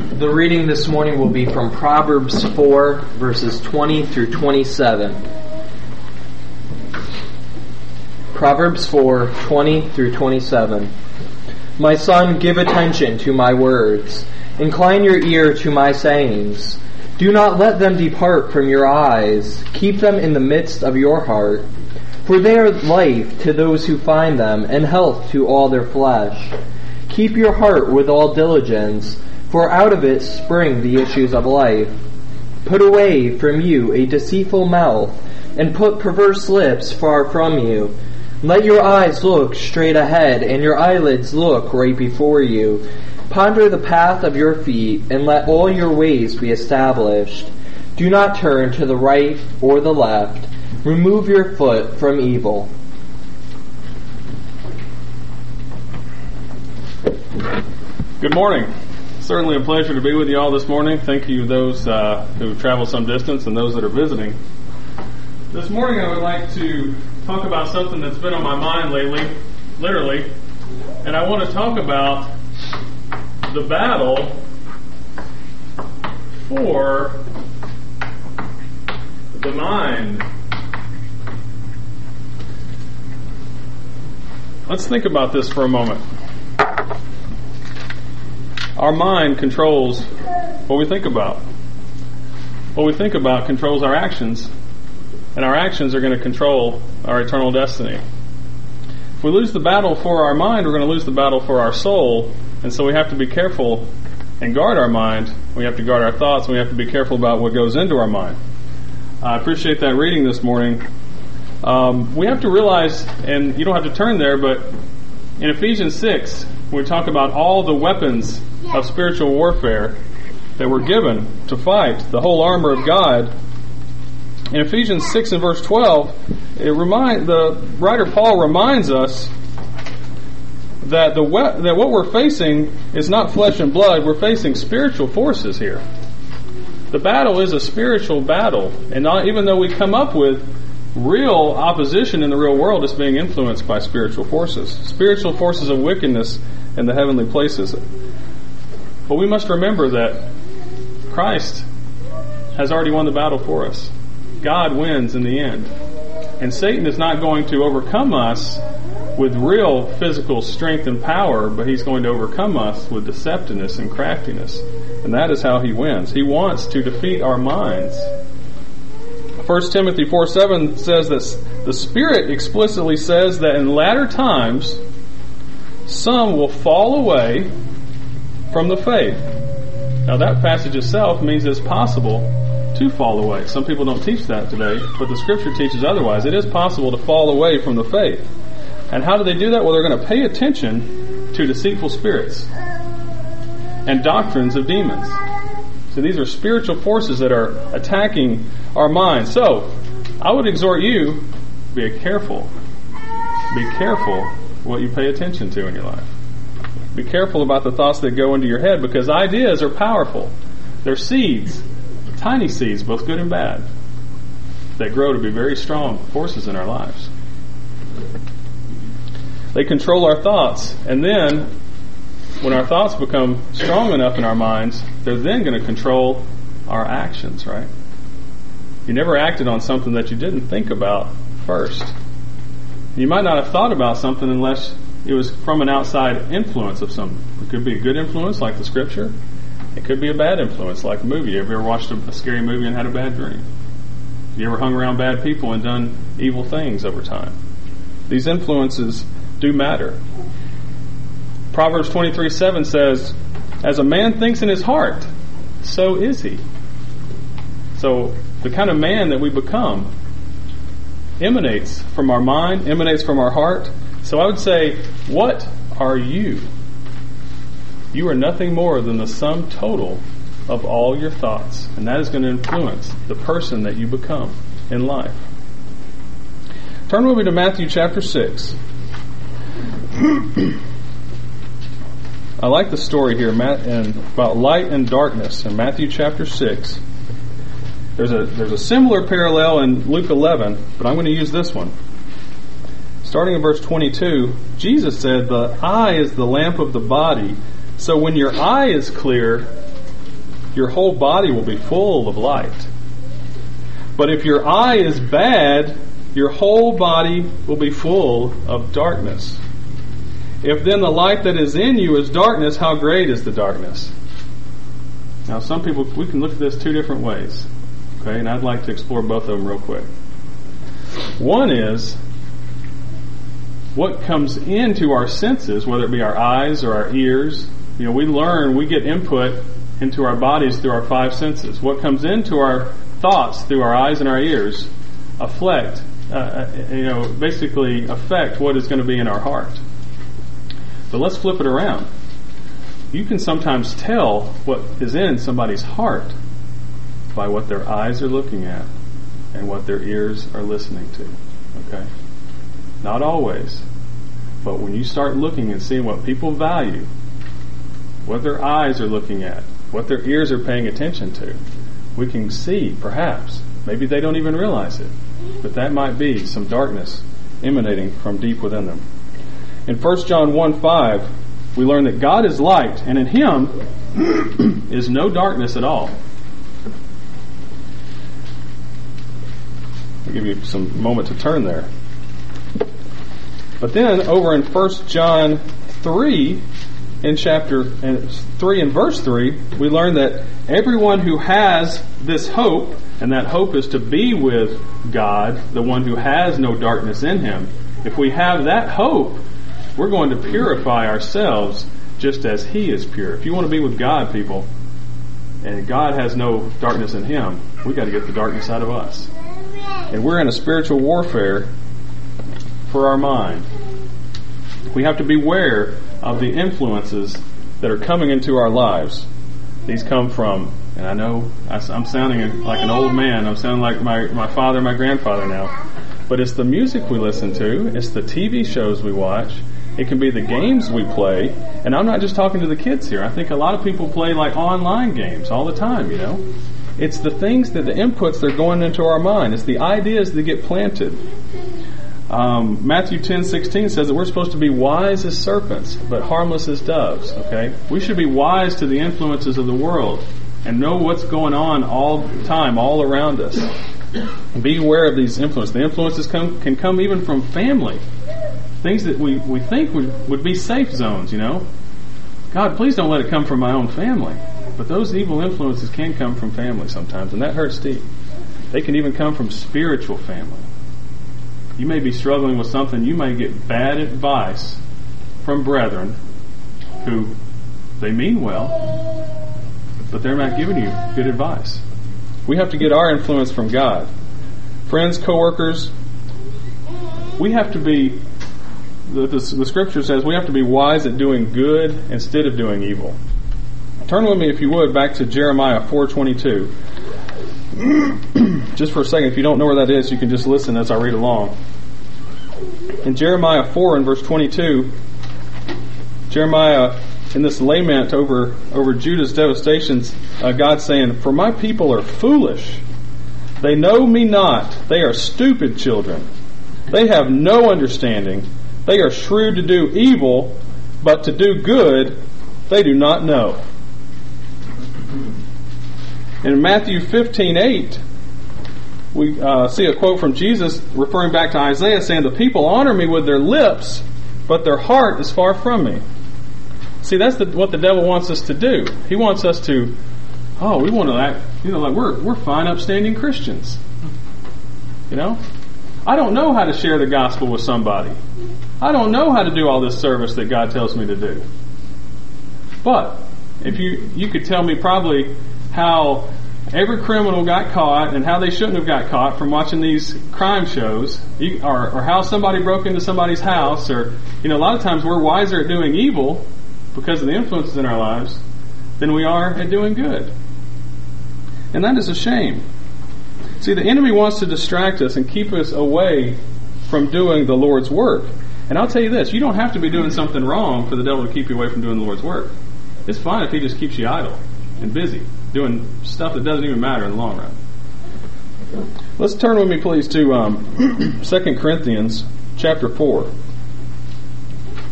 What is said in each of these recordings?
The reading this morning will be from Proverbs 4, verses 20 through 27. Proverbs 4, 20 through 27. My son, give attention to my words. Incline your ear to my sayings. Do not let them depart from your eyes. Keep them in the midst of your heart. For they are life to those who find them, and health to all their flesh. Keep your heart with all diligence, for out of it spring the issues of life. Put away from you a deceitful mouth, and put perverse lips far from you. Let your eyes look straight ahead, and your eyelids look right before you. Ponder the path of your feet, and let all your ways be established. Do not turn to the right or the left. Remove your foot from evil. Good morning. Certainly a pleasure to be with you all this morning. Thank you those who travel some distance and those that are visiting. This morning I would like to talk about something that's been on my mind lately, literally, and I want to talk about the battle for the mind. Let's think about this for a moment. Our mind controls what we think about. What we think about controls our actions, and our actions are going to control our eternal destiny. If we lose the battle for our mind, we're going to lose the battle for our soul, and so we have to be careful and guard our mind. We have to guard our thoughts, and we have to be careful about what goes into our mind. I appreciate that reading this morning. We have to realize, and you don't have to turn there, but in Ephesians 6, we talk about all the weapons of spiritual warfare that we're given to fight, the whole armor of God. In Ephesians 6 and verse 12, the writer Paul reminds us that that what we're facing is not flesh and blood. We're facing spiritual forces here. The battle is a spiritual battle, and even though we come up with real opposition in the real world, it's being influenced by spiritual forces of wickedness in the heavenly places. But we must remember that Christ has already won the battle for us. God wins in the end. And Satan is not going to overcome us with real physical strength and power, but he's going to overcome us with deceptiveness and craftiness. And that is how he wins. He wants to defeat our minds. 1 Timothy 4:7 says that the Spirit explicitly says that in latter times some will fall away from the faith. Now that passage itself means it's possible to fall away. Some people don't teach that today, but the Scripture teaches otherwise. It is possible to fall away from the faith. And how do they do that? Well, they're going to pay attention to deceitful spirits and doctrines of demons. So these are spiritual forces that are attacking our minds. So I would exhort you, be careful. Be careful what you pay attention to in your life. Be careful about the thoughts that go into your head, because ideas are powerful. They're seeds, tiny seeds, both good and bad, that grow to be very strong forces in our lives. They control our thoughts, and then when our thoughts become strong enough in our minds, they're then going to control our actions, right? You never acted on something that you didn't think about first. You might not have thought about something unless it was from an outside influence of some. It could be a good influence like the Scripture. It could be a bad influence like a movie. Have you ever watched a scary movie and had a bad dream? Have you ever hung around bad people and done evil things over time? These influences do matter. Proverbs 23:7 says, as a man thinks in his heart, so is he. So the kind of man that we become emanates from our mind, emanates from our heart. So I would say, what are you? You are nothing more than the sum total of all your thoughts. And that is going to influence the person that you become in life. Turn with me to Matthew chapter 6. I like the story here about light and darkness in Matthew chapter 6. There's a similar parallel in Luke 11, but I'm going to use this one. Starting in verse 22, Jesus said, the eye is the lamp of the body. So when your eye is clear, your whole body will be full of light. But if your eye is bad, your whole body will be full of darkness. If then the light that is in you is darkness, how great is the darkness? Now, some people, we can look at this two different ways. Okay, and I'd like to explore both of them real quick. One is what comes into our senses, whether it be our eyes or our ears. We learn, we get input into our bodies through our five senses. What comes into our thoughts through our eyes and our ears basically affect what is going to be in our heart. But let's flip it around. You can sometimes tell what is in somebody's heart by what their eyes are looking at and what their ears are listening to. Okay? Not always. But when you start looking and seeing what people value, what their eyes are looking at, what their ears are paying attention to, we can see, perhaps, maybe they don't even realize it, but that might be some darkness emanating from deep within them. In 1 John 1:5, we learn that God is light, and in Him is no darkness at all. I'll give you some moment to turn there. But then, over in 1 John 3, in chapter 3 and verse 3, we learn that everyone who has this hope, and that hope is to be with God, the one who has no darkness in Him, if we have that hope, we're going to purify ourselves just as He is pure. If you want to be with God, people, and God has no darkness in Him, we've got to get the darkness out of us. And we're in a spiritual warfare for our mind. We have to beware of the influences that are coming into our lives. These come from, and I know I'm sounding like an old man. I'm sounding like my father, my grandfather now. But it's the music we listen to. It's the TV shows we watch. It can be the games we play. And I'm not just talking to the kids here. I think a lot of people play like online games all the time, It's the things that the inputs that are going into our mind. It's the ideas that get planted. Matthew 10:16 says that we're supposed to be wise as serpents, but harmless as doves. Okay, we should be wise to the influences of the world and know what's going on all the time, all around us. Be aware of these influences. The influences can come even from family, things that we think would be safe zones. God, please don't let it come from my own family. But those evil influences can come from family sometimes, and that hurts deep. They can even come from spiritual family. You may be struggling with something. You may get bad advice from brethren who they mean well, but they're not giving you good advice. We have to get our influence from God. Friends, co-workers, we have to be, the Scripture says, we have to be wise at doing good instead of doing evil. Turn with me, if you would, back to Jeremiah 4:22. Just for a second, if you don't know where that is, you can just listen as I read along. In Jeremiah 4 and verse 22, Jeremiah, in this lament over Judah's devastations, God's saying, "For my people are foolish. They know me not. They are stupid children. They have no understanding. They are shrewd to do evil, but to do good they do not know." In Matthew 15:8, we see a quote from Jesus referring back to Isaiah saying, "The people honor me with their lips, but their heart is far from me." See, that's what the devil wants us to do. He wants us to, we want to act, like we're fine, upstanding Christians. I don't know how to share the gospel with somebody. I don't know how to do all this service that God tells me to do. But if you could tell me probably how every criminal got caught and how they shouldn't have got caught from watching these crime shows, or how somebody broke into somebody's house, or a lot of times we're wiser at doing evil because of the influences in our lives than we are at doing good. And that is a shame. See, the enemy wants to distract us and keep us away from doing the Lord's work. And I'll tell you this, you don't have to be doing something wrong for the devil to keep you away from doing the Lord's work. It's fine if he just keeps you idle and busy, doing stuff that doesn't even matter in the long run. Let's turn with me, please, to 2 Corinthians chapter 4.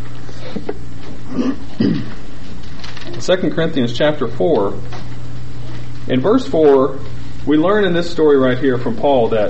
2 Corinthians chapter 4. In verse 4, we learn in this story right here from Paul that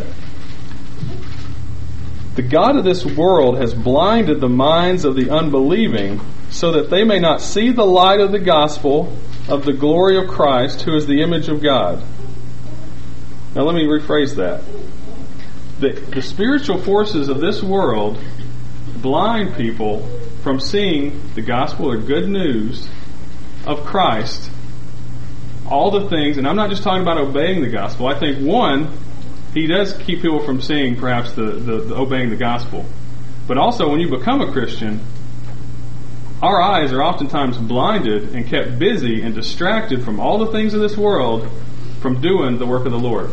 the God of this world has blinded the minds of the unbelieving so that they may not see the light of the gospel of the glory of Christ, who is the image of God. Now let me rephrase that. The spiritual forces of this world blind people from seeing the gospel or good news of Christ, all the things, and I'm not just talking about obeying the gospel. I think, one, he does keep people from seeing perhaps the obeying the gospel. But also, when you become a Christian, our eyes are oftentimes blinded and kept busy and distracted from all the things of this world from doing the work of the Lord.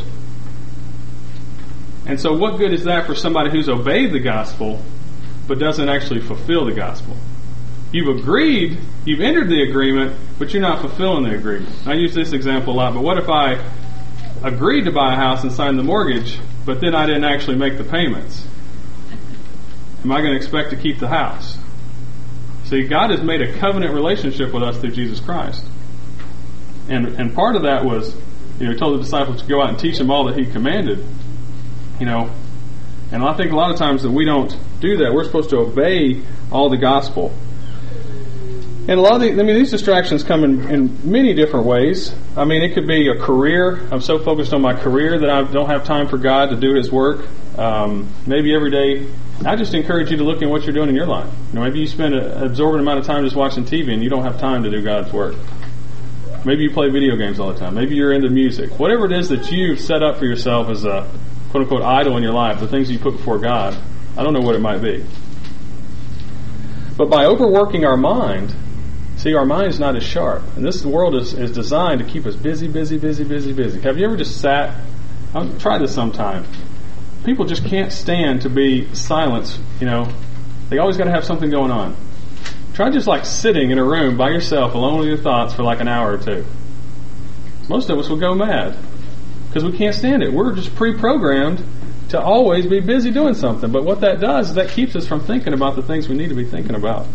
And so what good is that for somebody who's obeyed the gospel but doesn't actually fulfill the gospel? You've agreed, you've entered the agreement, but you're not fulfilling the agreement. I use this example a lot, but what if I agreed to buy a house and signed the mortgage, but then I didn't actually make the payments? Am I going to expect to keep the house? See, God has made a covenant relationship with us through Jesus Christ. And part of that was, He told the disciples to go out and teach them all that He commanded. And I think a lot of times that we don't do that. We're supposed to obey all the gospel. And a lot of these distractions come in many different ways. It could be a career. I'm so focused on my career that I don't have time for God to do His work. Maybe every day, I just encourage you to look at what you're doing in your life. Maybe you spend an absorbent amount of time just watching TV and you don't have time to do God's work. Maybe you play video games all the time. Maybe you're into music. Whatever it is that you've set up for yourself as a quote-unquote idol in your life, the things you put before God, I don't know what it might be. But by overworking our mind, our mind is not as sharp. And this world is designed to keep us busy. Have you ever just sat? Try this sometime. People just can't stand to be silent. They always got to have something going on. Try just sitting in a room by yourself, alone with your thoughts for an hour or two. Most of us will go mad because we can't stand it. We're just pre-programmed to always be busy doing something. But what that does is that keeps us from thinking about the things we need to be thinking about.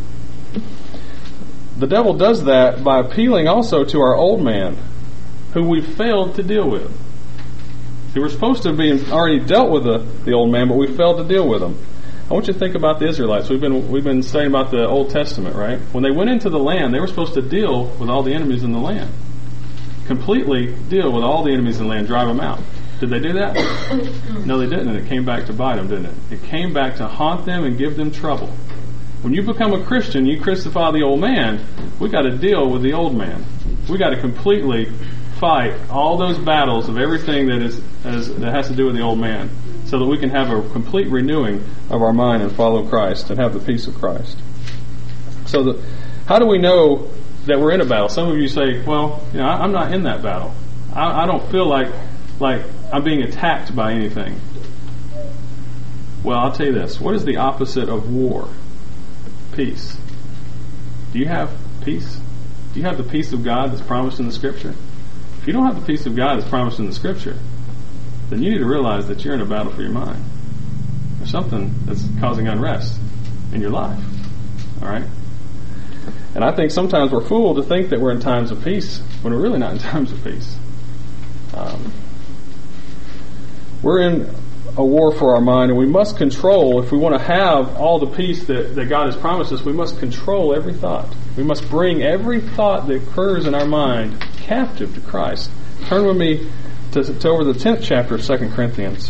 The devil does that by appealing also to our old man, who we failed to deal with. See, we're supposed to have already dealt with the old man, but we failed to deal with him. I want you to think about the Israelites. We've been studying about the Old Testament, right? When they went into the land, they were supposed to deal with all the enemies in the land. Completely deal with all the enemies in the land, drive them out. Did they do that? No, they didn't, and it came back to bite them, didn't it? It came back to haunt them and give them trouble. When you become a Christian, you crucify the old man. We got to deal with the old man. We got to completely fight all those battles of everything that has to do with the old man, so that we can have a complete renewing of our mind and follow Christ and have the peace of Christ. So, how do we know that we're in a battle? Some of you say, "Well, I'm not in that battle. I don't feel like I'm being attacked by anything." Well, I'll tell you this: what is the opposite of war? Peace. Do you have peace? Do you have the peace of God that's promised in the Scripture? If you don't have the peace of God that's promised in the Scripture, then you need to realize that you're in a battle for your mind. There's something that's causing unrest in your life. All right? And I think sometimes we're fooled to think that we're in times of peace when we're really not in times of peace. We're in a war for our mind, and we must control, if we want to have all the peace that God has promised us, we must control every thought. We must bring every thought that occurs in our mind captive to Christ. Turn with me to over the 10th chapter of 2 Corinthians.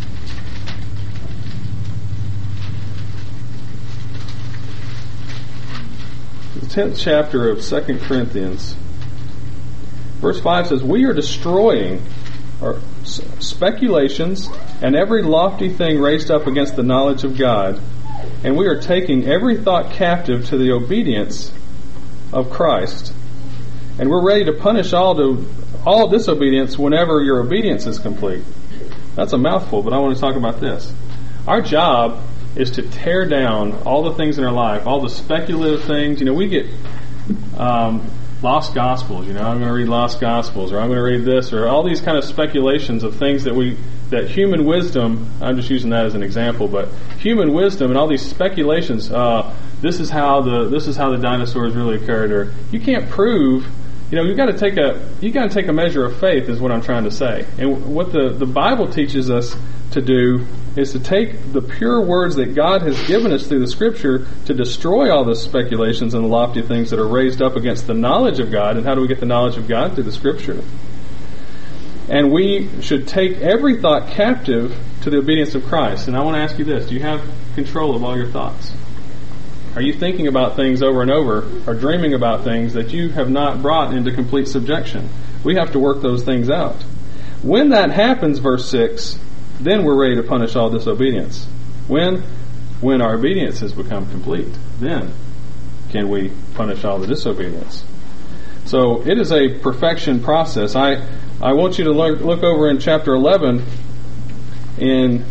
The 10th chapter of 2 Corinthians. Verse 5 says, "We are destroying speculations and every lofty thing raised up against the knowledge of God, and we are taking every thought captive to the obedience of Christ. And we're ready to punish all disobedience whenever your obedience is complete." That's a mouthful, but I want to talk about this. Our job is to tear down all the things in our life, all the speculative things. We get lost gospels. I'm going to read lost gospels, or I'm going to read this, or all these kind of speculations of things that human wisdom, I'm just using that as an example, but human wisdom and all these speculations, this is how the dinosaurs really occurred, or you can't prove you've got to take a measure of faith, is what I'm trying to say. And what the Bible teaches us to do is to take the pure words that God has given us through the Scripture to destroy all the speculations and the lofty things that are raised up against the knowledge of God. And how do we get the knowledge of God? Through the Scripture. And we should take every thought captive to the obedience of Christ. And I want to ask you this: do you have control of all your thoughts? Are you thinking about things over and over, or dreaming about things that you have not brought into complete subjection? We have to work those things out. When that happens, verse 6, then we're ready to punish all disobedience. When our obedience has become complete, then can we punish all the disobedience. So it is a perfection process. I want you to look over in chapter 11 in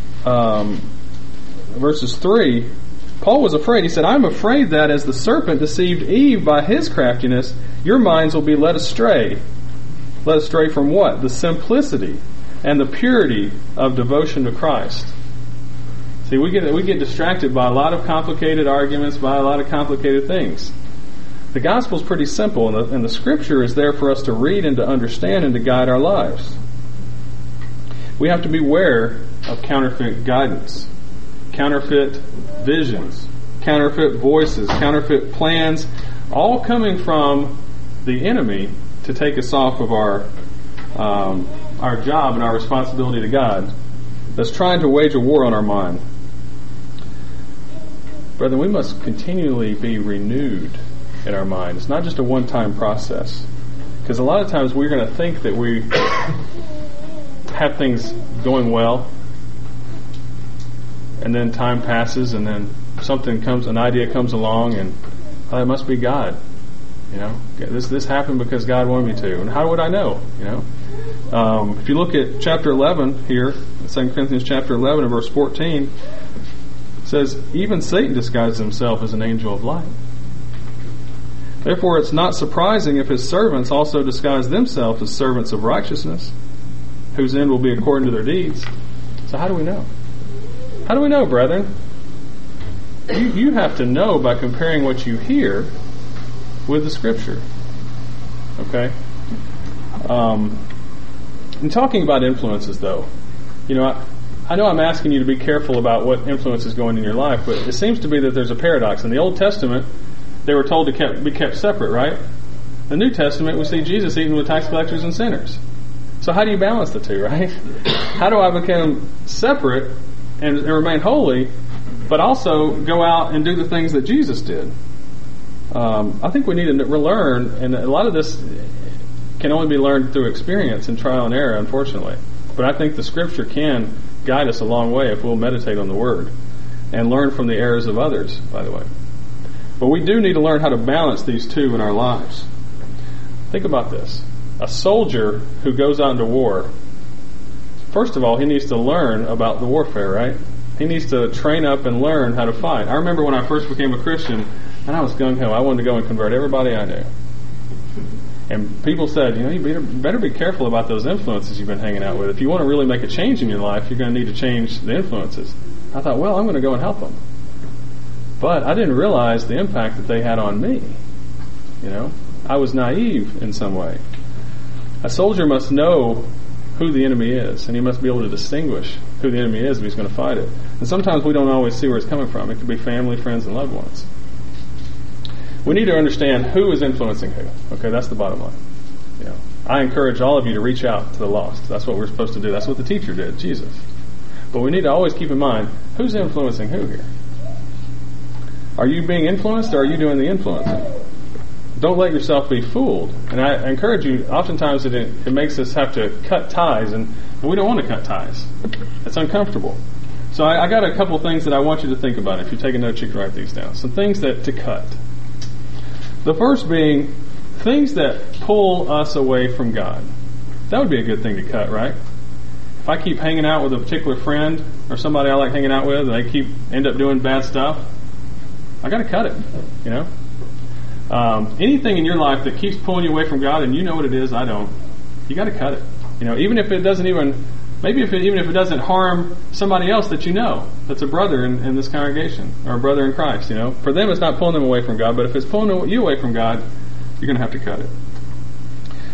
verses 3. Paul was afraid. He said, I'm afraid that as the serpent deceived Eve by his craftiness, your minds will be led astray. Led astray from what? The simplicity and the purity of devotion to Christ. See, we get distracted by a lot of complicated arguments, by a lot of complicated things. The gospel is pretty simple, and the Scripture is there for us to read and to understand and to guide our lives. We have to beware of counterfeit guidance, counterfeit visions, counterfeit voices, counterfeit plans, all coming from the enemy to take us off of our job and our responsibility to God, that's trying to wage a war on our mind. Brethren, we must continually be renewed in our mind. It's not just a one-time process. Because a lot of times we're going to think that we have things going well, and then time passes, and then an idea comes along, and it must be God. This happened because God wanted me to. And how would I know? If you look at chapter 11 here, 2 Corinthians chapter 11 and verse 14, it says, even Satan disguises himself as an angel of light. Therefore it's not surprising if his servants also disguise themselves as servants of righteousness, whose end will be according to their deeds. So how do we know? How do we know, brethren? You have to know by comparing what you hear with the Scripture. Okay? In talking about influences, though, I know I'm asking you to be careful about what influence is going in your life, but it seems to be that there's a paradox. In the Old Testament, they were told to be kept separate, right? In the New Testament, we see Jesus eating with tax collectors and sinners. So how do you balance the two, right? How do I become separate and remain holy, but also go out and do the things that Jesus did? I think we need to relearn, and a lot of this can only be learned through experience and trial and error, unfortunately. But I think the Scripture can guide us a long way if we'll meditate on the Word and learn from the errors of others, by the way. But we do need to learn how to balance these two in our lives. Think about this. A soldier who goes out into war, first of all, he needs to learn about the warfare, right? He needs to train up and learn how to fight. I remember when I first became a Christian, and I was gung-ho. I wanted to go and convert everybody I knew. And people said, you better be careful about those influences you've been hanging out with. If you want to really make a change in your life, you're going to need to change the influences. I thought, I'm going to go and help them. But I didn't realize the impact that they had on me. I was naive in some way. A soldier must know who the enemy is, and he must be able to distinguish who the enemy is if he's going to fight it. And sometimes we don't always see where it's coming from. It could be family, friends, and loved ones. We need to understand who is influencing who. Okay, that's the bottom line. I encourage all of you to reach out to the lost. That's what we're supposed to do. That's what the teacher did, Jesus. But we need to always keep in mind, who's influencing who here? Are you being influenced, or are you doing the influencing? Don't let yourself be fooled. And I encourage you, oftentimes it makes us have to cut ties, and we don't want to cut ties. It's uncomfortable. So I got a couple things that I want you to think about. If you take a note, you can write these down. Some things to cut. The first being things that pull us away from God. That would be a good thing to cut, right? If I keep hanging out with a particular friend or somebody I like hanging out with, and they end up doing bad stuff, I got to cut it. Anything in your life that keeps pulling you away from God, and you know what it is, I don't. You got to cut it. Even if it doesn't even if it doesn't harm somebody else that that's a brother in this congregation, or a brother in Christ. For them, it's not pulling them away from God, but if it's pulling you away from God, you're going to have to cut it.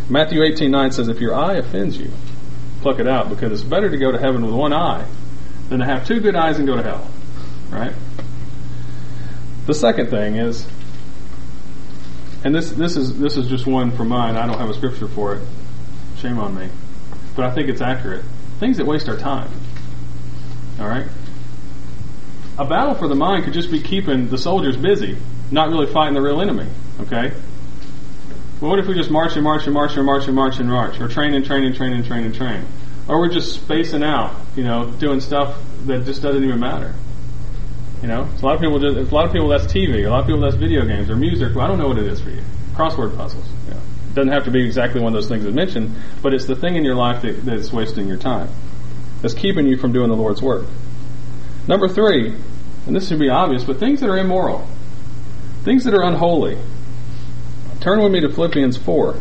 Matthew 18:9 says, if your eye offends you, pluck it out, because it's better to go to heaven with one eye than to have two good eyes and go to hell. Right? The second thing is, and this is just one from mine. I don't have a scripture for it. Shame on me. But I think it's accurate. Things that waste our time. All right? A battle for the mind could just be keeping the soldiers busy, not really fighting the real enemy. Okay? Well, what if we just march and march and march and march and march and march? Or train and train and train and train and train. Or we're just spacing out, doing stuff that just doesn't even matter. So a lot of people that's TV. A lot of people that's video games or music. Well, I don't know what it is for you. Crossword puzzles. It doesn't have to be exactly one of those things that's mentioned, but it's the thing in your life that's wasting your time. That's keeping you from doing the Lord's work. Number 3, and this should be obvious, but things that are immoral. Things that are unholy. Turn with me to Philippians 4.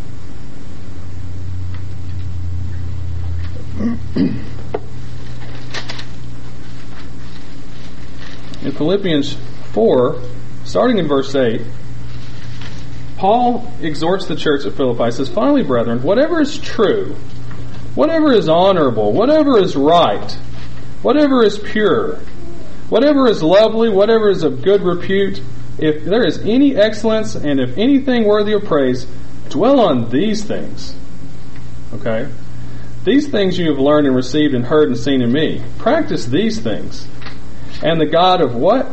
In Philippians 4, starting in verse 8, Paul exhorts the church at Philippi. He says, finally, brethren, whatever is true, whatever is honorable, whatever is right, whatever is pure, whatever is lovely, whatever is of good repute, if there is any excellence and if anything worthy of praise, dwell on these things. Okay? These things you have learned and received and heard and seen in me. Practice these things. And the God of what?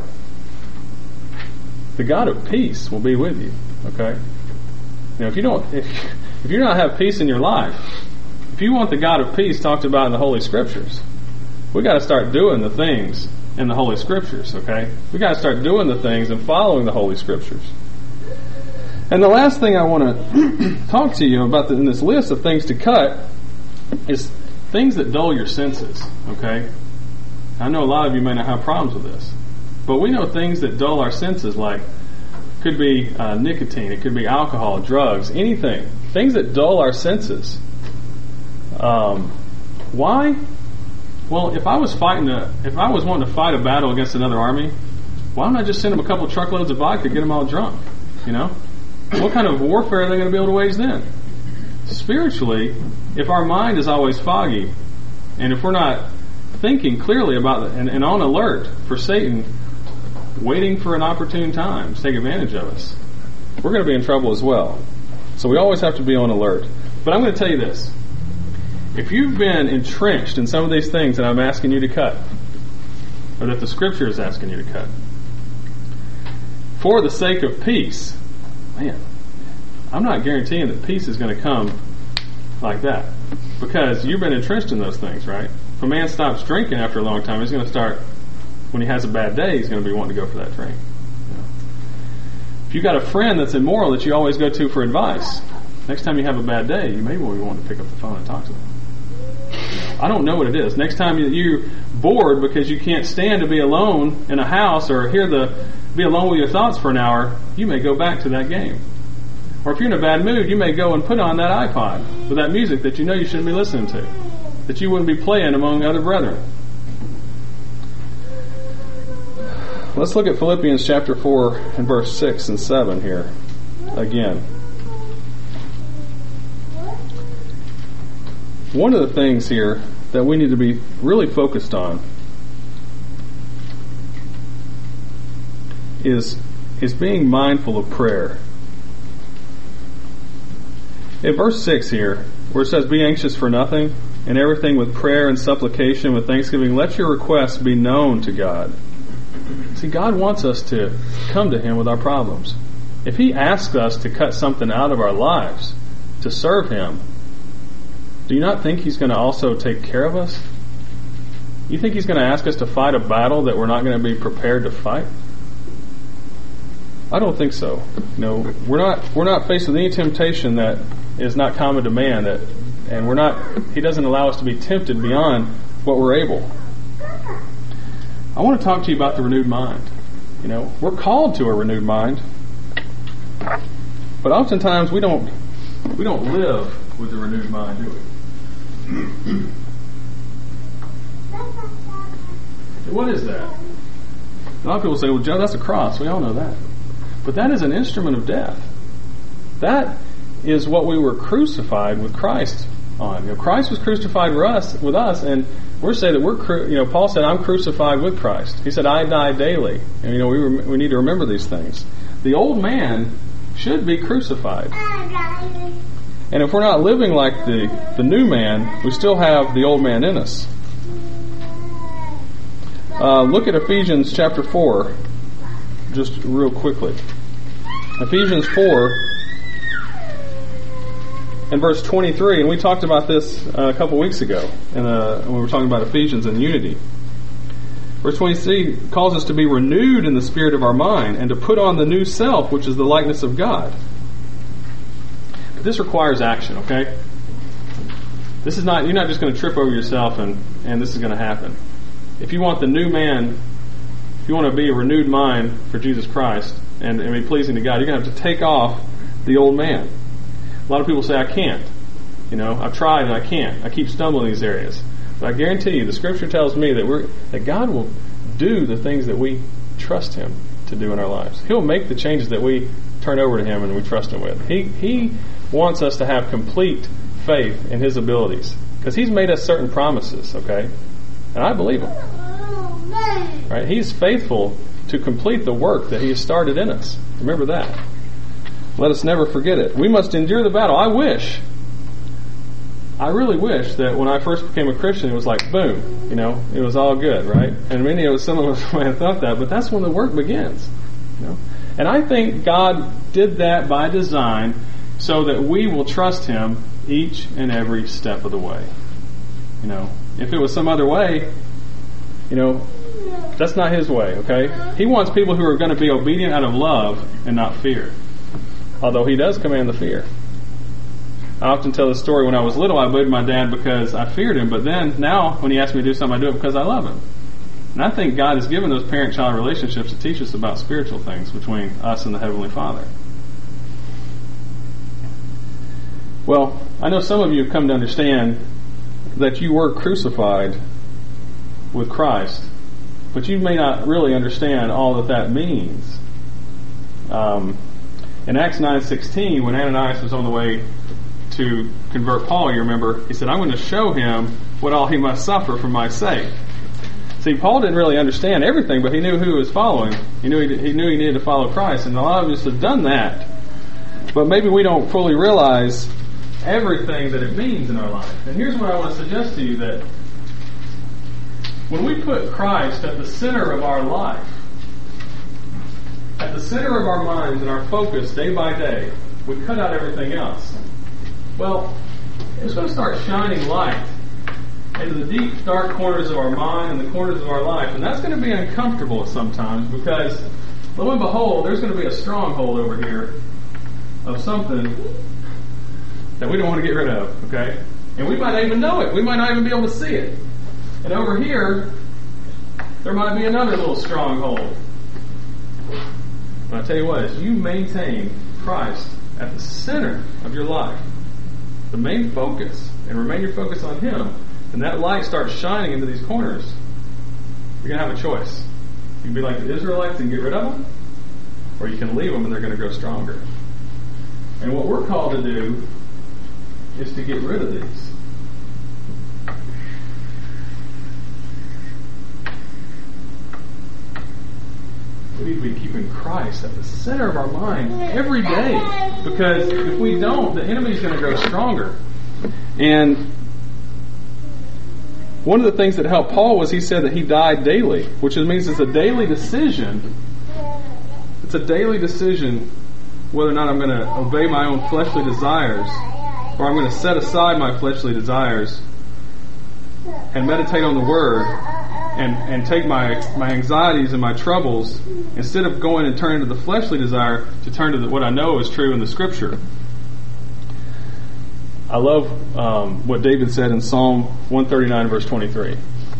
The God of peace will be with you. Okay? If you do not have peace in your life, if you want the God of peace talked about in the Holy Scriptures, we got to start doing the things in the Holy Scriptures. Okay? We got to start doing the things and following the Holy Scriptures. And the last thing I want to talk to you about in this list of things to cut is things that dull your senses. Okay? I know a lot of you may not have problems with this, but we know things that dull our senses, like could be nicotine, it could be alcohol, drugs, anything. Things that dull our senses. Why? Well, if I was wanting to fight a battle against another army, why don't I just send them a couple of truckloads of vodka, get them all drunk? What kind of warfare are they going to be able to wage then? Spiritually, if our mind is always foggy, and if we're not thinking clearly about it and on alert for Satan waiting for an opportune time to take advantage of us, we're going to be in trouble as well. So we always have to be on alert. But I'm going to tell you this. If you've been entrenched in some of these things that I'm asking you to cut, or that the Scripture is asking you to cut, for the sake of peace, man, I'm not guaranteeing that peace is going to come like that. Because you've been entrenched in those things, right? If a man stops drinking after a long time, he's going to start, when he has a bad day, he's going to be wanting to go for that drink. If you've got a friend that's immoral that you always go to for advice, next time you have a bad day, you may want to pick up the phone and talk to them. I don't know what it is. Next time you're bored because you can't stand to be alone in a house or be alone with your thoughts for an hour, you may go back to that game. Or if you're in a bad mood, you may go and put on that iPod with that music that you know you shouldn't be listening to, that you wouldn't be playing among other brethren. Let's look at Philippians chapter 4 and verse 6 and 7 here again. One of the things here that we need to be really focused on is being mindful of prayer. In verse 6 here, where it says, be anxious for nothing, and everything with prayer and supplication, with thanksgiving, let your requests be known to God. See, God wants us to come to Him with our problems. If He asks us to cut something out of our lives to serve Him, do you not think He's going to also take care of us? You think He's going to ask us to fight a battle that we're not going to be prepared to fight? I don't think so. We're not faced with any temptation that is not common to man, and He doesn't allow us to be tempted beyond what we're able. I want to talk to you about the renewed mind. We're called to a renewed mind, but oftentimes we don't live with the renewed mind, do we? What is that? A lot of people say, well, Joe, that's a cross. We all know that. But that is an instrument of death. That is what we were crucified with Christ on. Christ was crucified with us, and we're saying that Paul said, I'm crucified with Christ. He said, I die daily. And, we need to remember these things. The old man should be crucified. And if we're not living like the new man, we still have the old man in us. Look at Ephesians chapter 4, just real quickly. Ephesians 4 and verse 23, and we talked about this a couple weeks ago when we were talking about Ephesians and unity. Verse 23 calls us to be renewed in the spirit of our mind and to put on the new self, which is the likeness of God. But this requires action, okay? This is not, you're not just going to trip over yourself and this is going to happen. If you want the new man, if you want to be a renewed mind for Jesus Christ and be pleasing to God, you're going to have to take off the old man. A lot of people say, I can't. I've tried and I can't. I keep stumbling in these areas. But I guarantee you, the Scripture tells me that God will do the things that we trust Him to do in our lives. He'll make the changes that we turn over to Him and we trust Him with. He wants us to have complete faith in His abilities. Because He's made us certain promises, okay? And I believe Him. Right? He's faithful to complete the work that He has started in us. Remember that. Let us never forget it. We must endure the battle. I really wish that when I first became a Christian, it was like, boom, it was all good, right? And some of us might have thought that, but that's when the work begins. And I think God did that by design so that we will trust Him each and every step of the way. If it was some other way, that's not His way, okay? He wants people who are going to be obedient out of love and not fear. Although He does command the fear. I often tell the story when I was little, I obeyed my dad because I feared him, but then now when he asks me to do something, I do it because I love him. And I think God has given those parent-child relationships to teach us about spiritual things between us and the Heavenly Father. Well, I know some of you have come to understand that you were crucified with Christ, but you may not really understand all that means. In Acts 9:16, when Ananias was on the way to convert Paul, you remember, he said, I'm going to show him what all he must suffer for my sake. See, Paul didn't really understand everything, but he knew who he was following. He knew he needed to follow Christ, and a lot of us have done that. But maybe we don't fully realize everything that it means in our life. And here's what I want to suggest to you, that when we put Christ at the center of our life, at the center of our minds and our focus day by day, we cut out everything else. Well, it's going to start shining light into the deep, dark corners of our mind and the corners of our life. And that's going to be uncomfortable sometimes because, lo and behold, there's going to be a stronghold over here of something that we don't want to get rid of, okay? And we might not even know it. We might not even be able to see it. And over here, there might be another little stronghold. But I tell you what, as you maintain Christ at the center of your life, the main focus, and remain your focus on Him, and that light starts shining into these corners, you're going to have a choice. You can be like the Israelites and get rid of them, or you can leave them and they're going to grow stronger. And what we're called to do is to get rid of these. We need to be keeping Christ at the center of our mind every day, because if we don't, the enemy's going to grow stronger. And one of the things that helped Paul was he said that he died daily, which means it's a daily decision. It's a daily decision whether or not I'm going to obey my own fleshly desires, or I'm going to set aside my fleshly desires and meditate on the Word and take my anxieties and my troubles, instead of going and turning to the fleshly desire, to turn to what I know is true in the Scripture. I love what David said in Psalm 139, verse 23.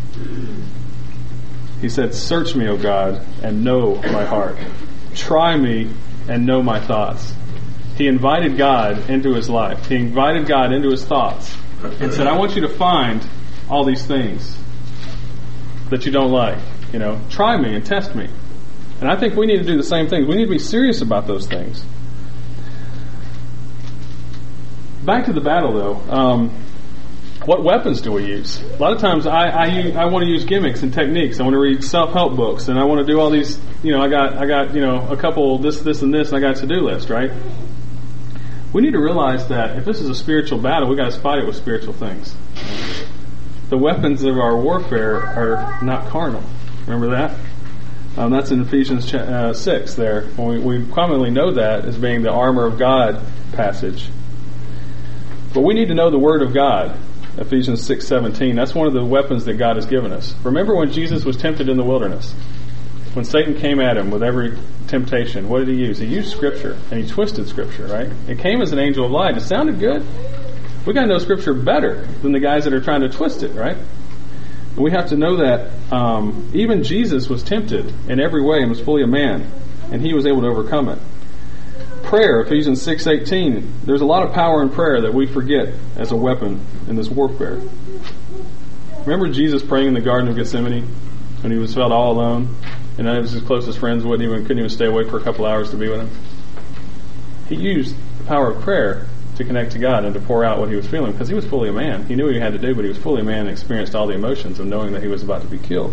He said, "Search me, O God, and know my heart. Try me and know my thoughts." He invited God into his life. He invited God into his thoughts and said, I want you to find all these things that you don't like. Try me and test me. And I think we need to do the same thing. We need to be serious about those things. back to the battle, though. What weapons do we use? A lot of times I want to use gimmicks and techniques. I want to read self-help books, and I want to do all these, I got a couple this, and this, and I got a to-do list, right? We need to realize that if this is a spiritual battle, we got to fight it with spiritual things. The weapons of our warfare are not carnal. Remember that? That's in Ephesians 6 there. We commonly know that as being the armor of God passage. But we need to know the Word of God. Ephesians 6:17. That's one of the weapons that God has given us. Remember when Jesus was tempted in the wilderness? When Satan came at him with every temptation, what did he use? He used Scripture, and he twisted Scripture, right? It came as an angel of light. It sounded good. We got to know Scripture better than the guys that are trying to twist it, right? And we have to know that even Jesus was tempted in every way and was fully a man, and he was able to overcome it. Prayer, Ephesians 6:18. There's a lot of power in prayer that we forget as a weapon in this warfare. Remember Jesus praying in the Garden of Gethsemane when he was felt all alone, and none of his closest friends couldn't even stay awake for a couple hours to be with him? He used the power of prayer to connect to God and to pour out what he was feeling, because he was fully a man. He knew what he had to do, but he was fully a man and experienced all the emotions of knowing that he was about to be killed.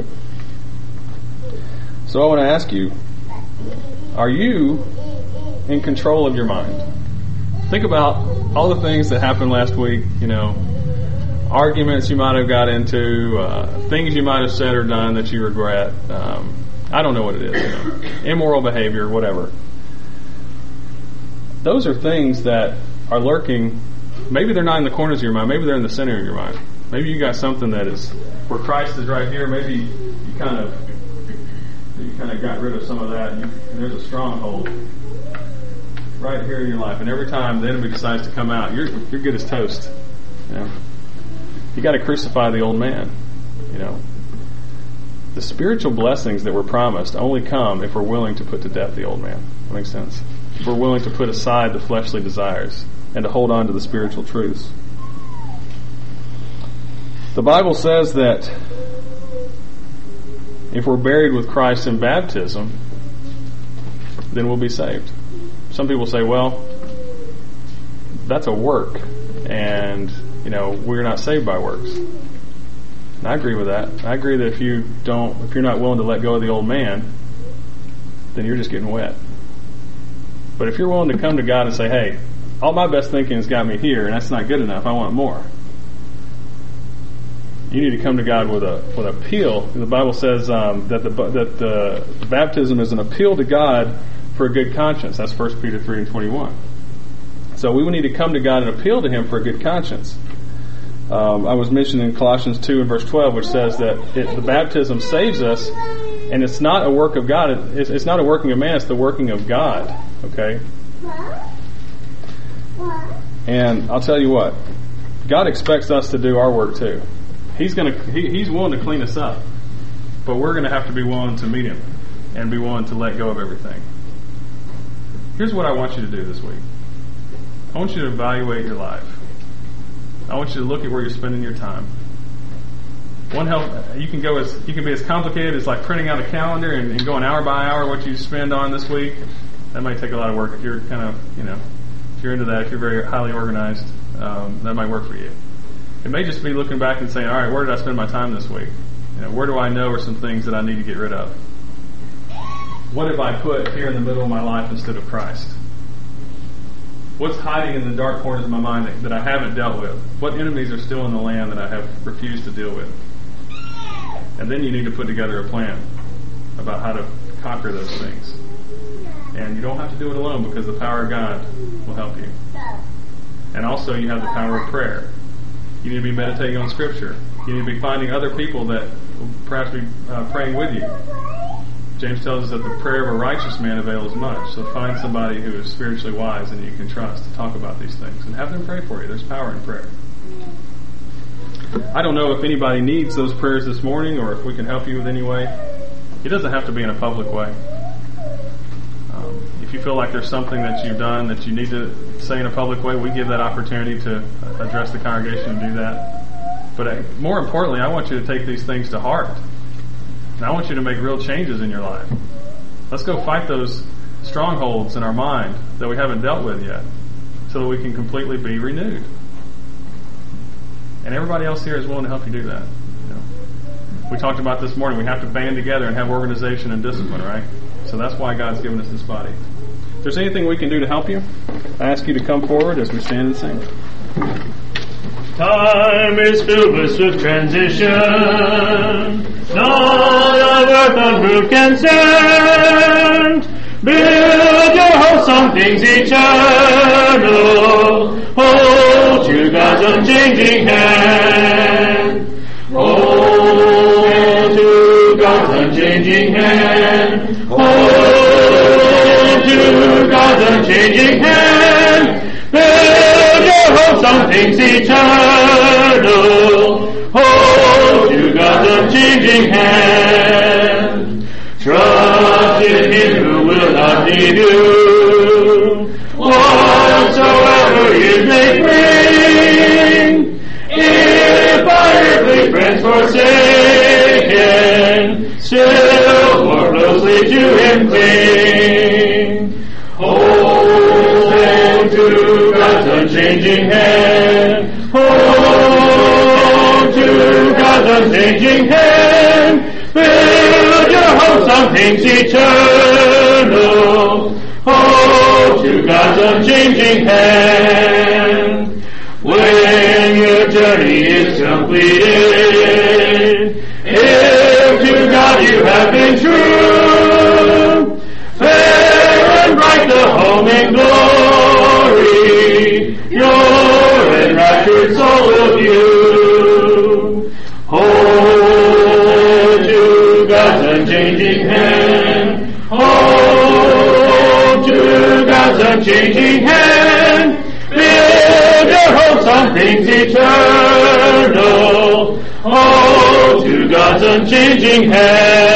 So I want to ask you, are you in control of your mind? Think about all the things that happened last week, arguments you might have got into, things you might have said or done that you regret. I don't know what it is, immoral behavior, whatever. Those are things that are lurking. Maybe they're not in the corners of your mind. Maybe they're in the center of your mind. Maybe you got something that is where Christ is right here. Maybe you kind of got rid of some of that, and there's a stronghold right here in your life. And every time the enemy decides to come out, you're good as toast. You got to crucify the old man. The spiritual blessings that we're promised only come if we're willing to put to death the old man. That makes sense? If we're willing to put aside the fleshly desires and to hold on to the spiritual truths. The Bible says that if we're buried with Christ in baptism, then we'll be saved. Some people say, well, that's a work, and we're not saved by works. And I agree with that. I agree that if you're not willing to let go of the old man, then you're just getting wet. But if you're willing to come to God and say, hey, all my best thinking has got me here, and that's not good enough, I want more. You need to come to God with an appeal. The Bible says that the baptism is an appeal to God for a good conscience. That's 1 Peter 3:21. So we need to come to God and appeal to Him for a good conscience. I was mentioning Colossians 2 and verse 12, which says that the baptism saves us, and it's not a work of God. It's not a working of man. It's the working of God. Okay. And I'll tell you what, God expects us to do our work too. He's willing to clean us up, but we're going to have to be willing to meet Him and be willing to let go of everything. Here's what I want you to do this week. I want you to evaluate your life. I want you to look at where you're spending your time. You can be as complicated as like printing out a calendar and going hour by hour what you spend on this week. That might take a lot of work if you're kind of, if you're into that, if you're very highly organized, that might work for you. It may just be looking back and saying, all right, where did I spend my time this week? Where do I know are some things that I need to get rid of? What have I put here in the middle of my life instead of Christ? What's hiding in the dark corners of my mind that I haven't dealt with? What enemies are still in the land that I have refused to deal with? And then you need to put together a plan about how to conquer those things. And you don't have to do it alone, because the power of God will help you. And also you have the power of prayer. You need to be meditating on Scripture. You need to be finding other people that will perhaps be praying with you. James tells us that the prayer of a righteous man avails much. So find somebody who is spiritually wise and you can trust to talk about these things, and have them pray for you. There's power in prayer. I don't know if anybody needs those prayers this morning, or if we can help you with any way. It doesn't have to be in a public way. If you feel like there's something that you've done that you need to say in a public way, we give that opportunity to address the congregation and do that. But more importantly, I want you to take these things to heart. And I want you to make real changes in your life. Let's go fight those strongholds in our mind that we haven't dealt with yet, so so that we can completely be renewed. And everybody else here is willing to help you do that. You know, we talked about this morning, we have to band together and have organization and discipline, right? So that's why God's given us this body. If there's anything we can do to help you, I ask you to come forward as we stand and sing. Time is filled with swift transition. Not of earth unmoved can stand. Build your hopes on things eternal. Hold to God's unchanging hand. Hold to God's unchanging hand. Hold to God's unchanging hand. Build your hopes on things eternal. Hold to God's unchanging hand. Trust in Him who will not leave you. Whatsoever years may bring, if by earthly friends forsaken, still more closely to Him cling. Hold to God's unchanging hand. Hold to God's unchanging hand. Build your hopes on things eternal. Hold to God's unchanging hand. When your journey is completed, if to God you have been true, fair and bright the home in glory, your enraptured soul will view. Hold to God's unchanging hand. Hold to God's unchanging hand. Build your hopes on things eternal. Hold to God's unchanging hand.